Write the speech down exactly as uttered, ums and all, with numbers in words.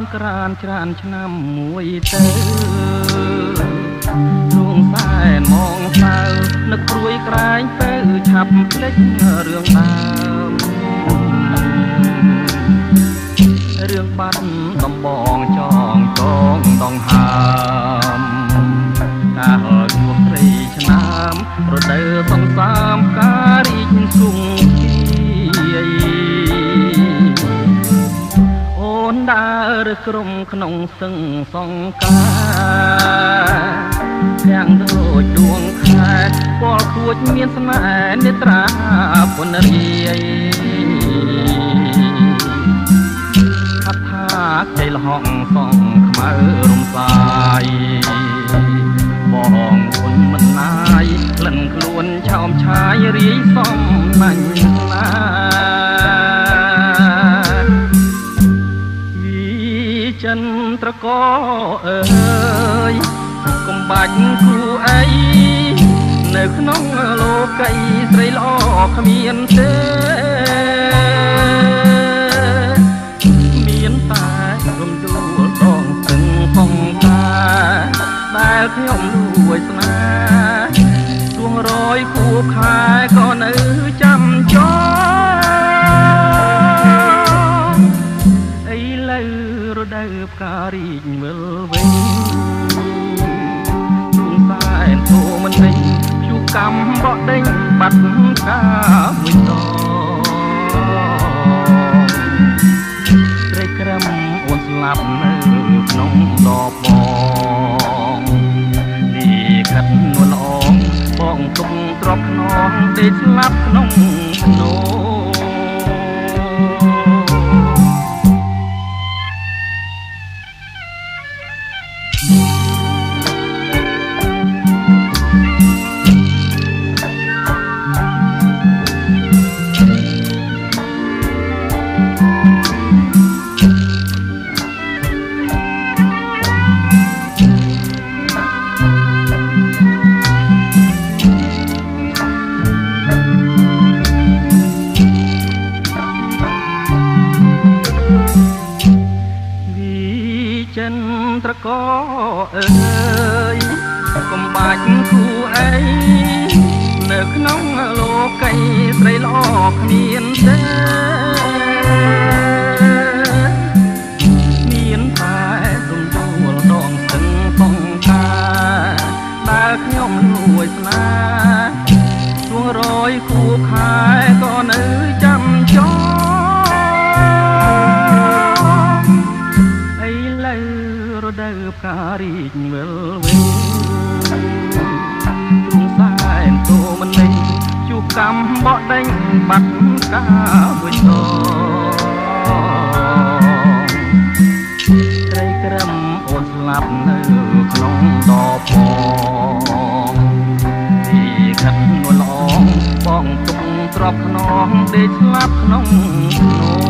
ក្រានច្រានឆ្នាំមួយទៅរួងសែនមកសៅនឹកព្រួយក្រែងទៅឆាប់ភ្លេចរឿងដើមរឿងបាត់ដំបងចងចងដងហើមកាលជួបត្រីឆ្នាំរដូវសង្សាមការរីកសុងអូនដើរក្រុមក្នុងសឹងសងការទាំងដូចដួងខែពលខួចមានស្នេហ៍នេត្រាពុនរាយខថាជ័យលហងសងខ្មៅរំសាយបងគុណមិនណាយក្លិនខ្លួនឆោមឆាយរាយសំណាញ់ណាវិចិនត្រកអើយកុំបាច់គូអីនៅក្នុងលោកីស្រីល្អគ្មានទេមានតែរំដួលដងស្ទឹងផងតាដែលខ្ញុំលួចស្នេហ៍ទួងរយគូខែក៏នៅចាំចោឥឡូវរដូវផ្ការីកវិលវិញទួងសែនធូរមិនវិញភ្យុកម្មបក់ដេញបាត់កាមួយដងត្រីក្រឹមអូនស្លាប់នៅក្នុងដបបងនេះកាត់នួនល្អបងទុំទ្របខ្នងដេកស្លាប់ក្នុងភ្នោត្រកអើយកុំបាច់គូអីនៅក្នុងលោកីស្រីល្អគ្មានទេមានតែទំជួលដងស្ទឹងផងតាដែលខ្ញុំលួចស្នេហ៍ទួងរយគូខែក៏នៅចាំចោរដូវផ្ការីកវិលវិញទួងសែនទោមិនលេងជួបកម្មបក់ដេញបាត់កាមួយដងត្រីក្រឹមអូនស្លាប់នៅក្នុងដបផងទីកាត់នួនល្អបងទុំទ្របខ្នងដេកស្លាប់ក្នុងភ្នោ